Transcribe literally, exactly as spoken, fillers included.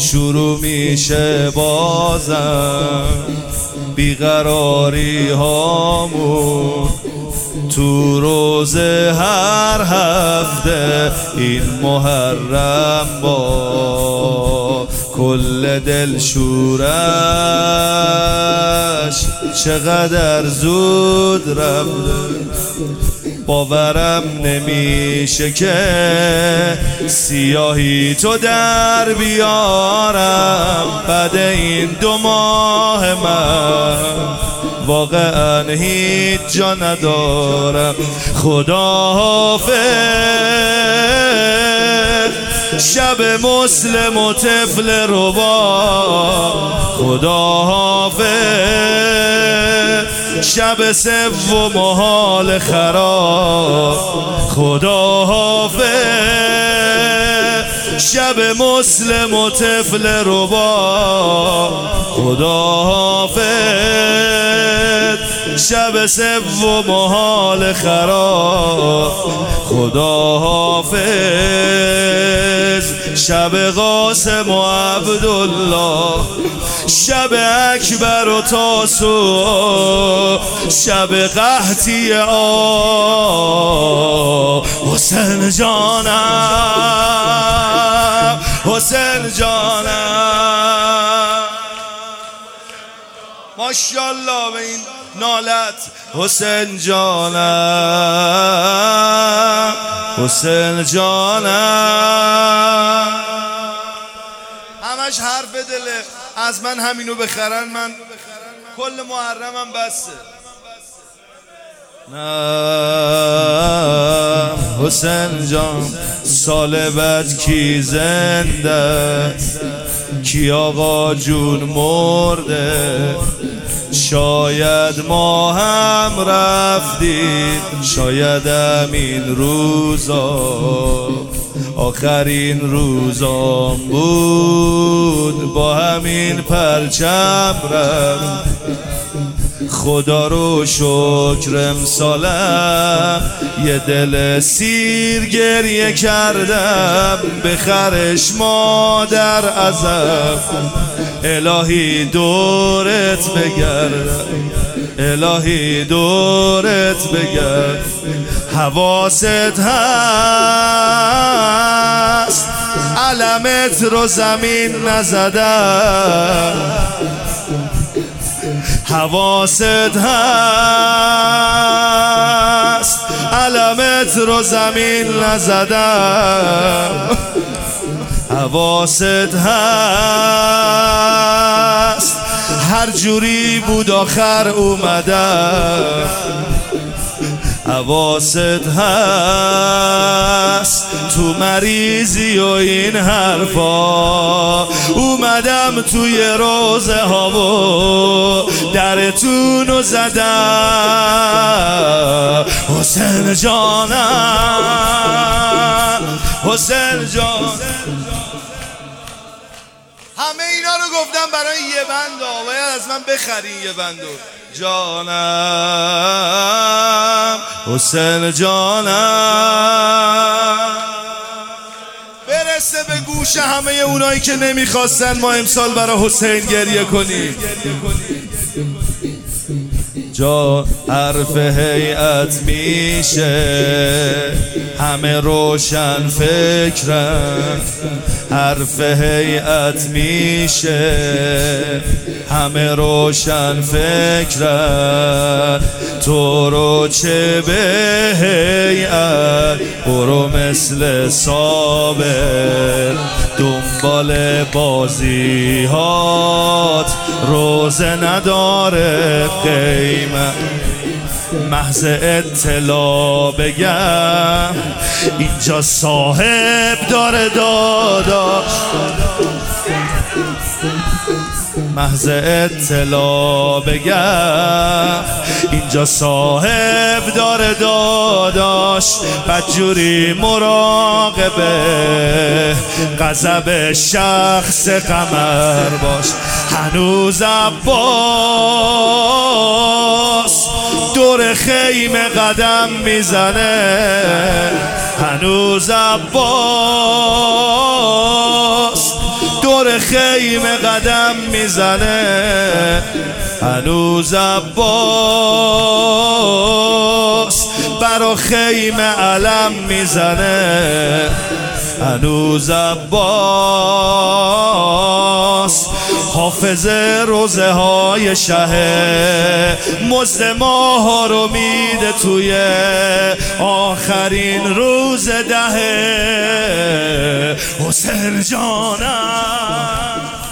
شروع میشه بازم بیقراری هامون تو روزه هر هفته این محرم با کل دل شورش چقدر زود رفته. باورم نمیشه که سیاهی تو در بیارم بعد این دو ماه من واقعا هیچ جا ندارم. خدا حافظ شب مسلم و طفل ربا، خدا حافظ شب سوم و حال خراب، خدا حافظ شب مسلم و طفل ربا، خدا حافظ شب سوم و حال خراب، خدا حافظ شب قاسم و عبدالله، شب اکبر و تاسو، شب قحطی آ حسین جانم، حسین جانم. ماشاءالله به این نالت حسین جانم، حسین جانم. همش حرف دله، از من همینو بخرن من کل محرمم بسه. نه حسین جان سال بعد کی زنده، کی آقا جون مرده، شاید ما هم رفتیم، شاید همین روزا آخرین روزام بود، با همین پرچم رفت. خدا رو شکر امسالم یه دل سیر گریه کردم، بخرش مادر ازم، الهی دورت بگردم، الهی دورت بگرد. حواست هست علمت رو زمین نزدم، حواست هست علمت رو زمین نزدم، حواست هست هر جوری بود آخر اومدم، حواست هست تو مریضی و این حرفا اومدم توی روزه ها و درتونو زدم. حسین جانم، حسین جان. همه اینا رو گفتم برای یه بند ها، باید از من بخرین یه بندو. جانم حسین جانم، برسه به گوش همه اونایی که نمیخواستن ما امسال برای حسین گریه کنیم. جا حرف هیئت میشه همه روشن فکرن، حرف هیئت میشه همه روشن فکرن، تو رو چه به هیئت برو مثل صابر دنبال بازی هات، روزه نداره قیمت. محض اطلاع بگم اینجا صاحب داره داداش، محض اطلاع بگم اینجا صاحب داره داداش، بدجوری مراقبه غضب شخص قمر باش. هنوز عباس دور خیمه قدم میزنه، هنوز عباس دور خیمه قدم میزنه، هنوز عباس برا خیمه علم میزنه، هنوز عباس حافظ روزه های شه، مزد ماه ها رو میده توی آخرین روز دهه. حسین جانم